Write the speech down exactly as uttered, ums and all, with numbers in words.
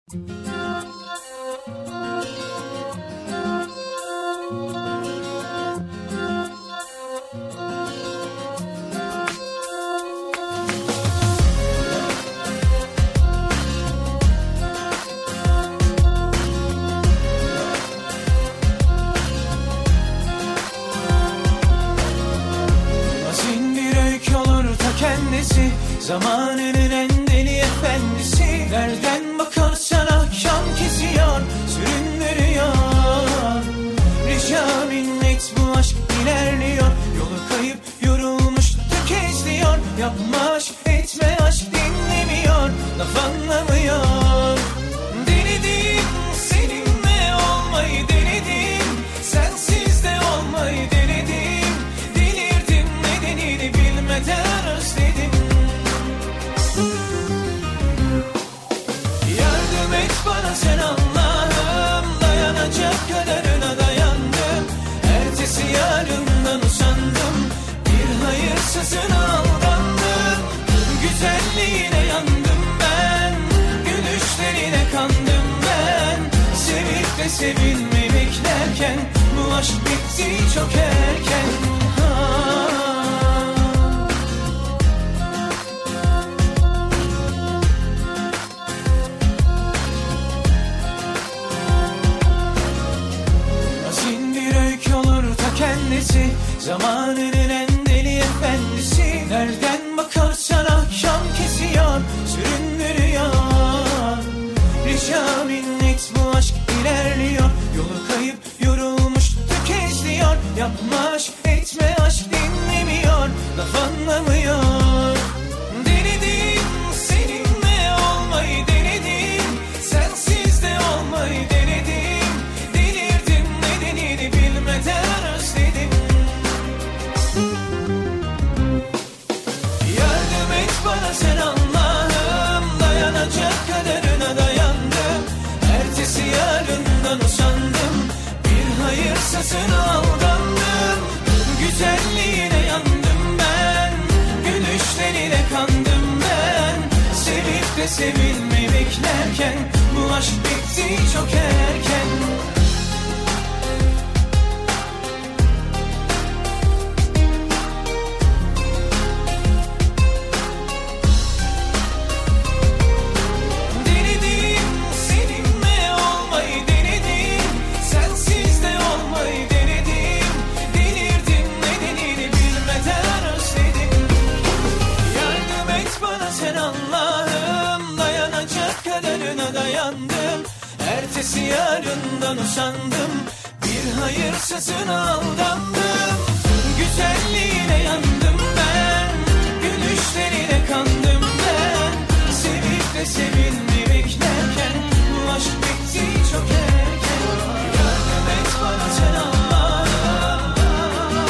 Kendisi zamanının en deli efendisi. Nereden bakarsan akşam kesiyor, süründürüyor. Rica minnet bu aşk ilerliyor. Yolu kayıp yorulmuş tökezliyor. Yapma aşk etme aşk dinlemiyor. Laf anlamıyor. Denedim seninle olmayı denedim. Sensiz de olmayı denedim. Delirdim nedenini bilmeden özledim. Yardım et bana sen Allah'ım. Dayanacak kadarına dayandım. Ertesi yarından usandım. Bir hayırsızına aldandım. Güzelliğine yandım ben. Gülüşlerine kandım ben. Sevip de sevilmemek derken bu aşk bitti çok erken. Ha. Kendisi zamanının en deli efendisi. Nereden bakarsan akşam kesiyor, süründürüyor. Rica minnet bu aşk ilerliyor. Yolu kayıp yorulmuş tökezliyor. Yapma aşk etme aşk dinlemiyor. Laf anlamıyor. Denedim seninle olmayı denedim. Sensiz de olmayı denedim. Delirdim nedenini bilmeden. Yardım et bana sen Allah'ım. Dayanacak kadarına dayandım. Ertesi yarından usandım. Bir hayırsızına aldandım. Güzelliğine yandım ben. Gülüşlerine kandım ben. Sevip de sevilmeyi beklerken bu aşk bitti çok erken. Dayandım. Ertesi yarından usandım. Bir hayırsızına aldandım. Güzelliği